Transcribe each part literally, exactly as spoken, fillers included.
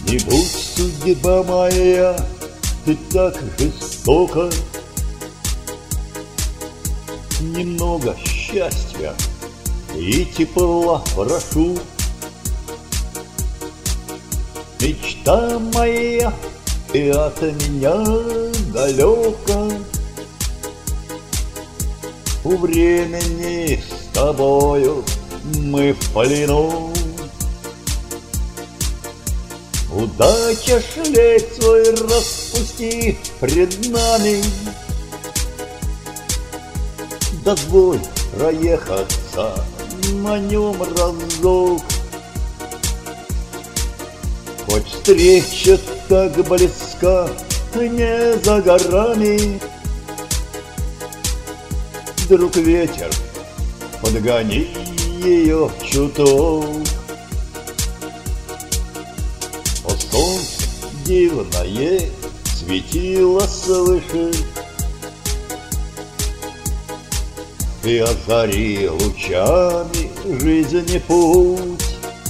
И будь судьба моя ты так жестока, немного счастья и тепла прошу. Мечта моя и от меня далека, у времени с тобою мы в плену. Удача шлейф свой распусти пред нами, дозволь проехаться на нем разок. Хоть встреча так близка, не за горами, вдруг ветер, подгони ее чуток. О, солнце дивное светило свыше, и озари лучами жизни путь.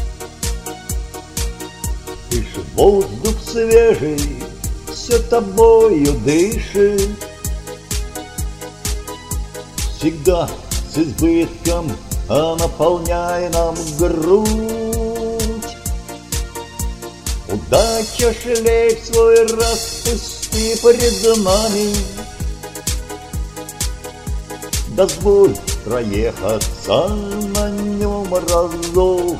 И ж воздух свежий все тобою дышит, всегда с избытком, а наполняй нам грудь. Удача шлейф свой распусти пред нами, дозволь проехаться на нем разок.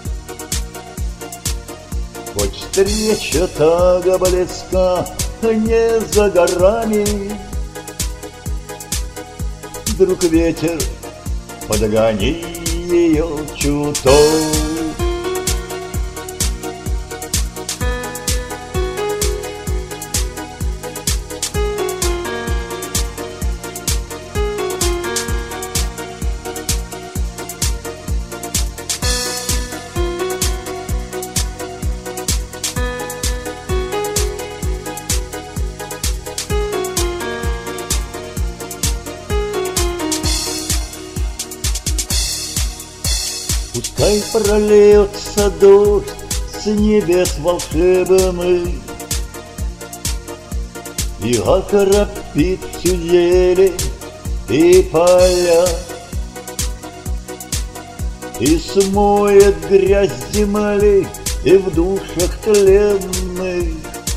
Хоть встреча так близка, не за горами, вдруг ветер, подгони ее чуток. Пускай прольется дождь с небес волшебных и окропит всю зелень и поля, и смоет грязь земли и в душах тленных.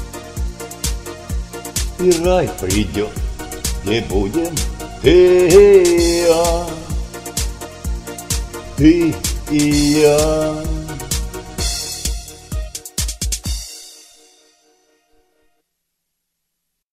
И рай придет, где будем ты и я, ты и я.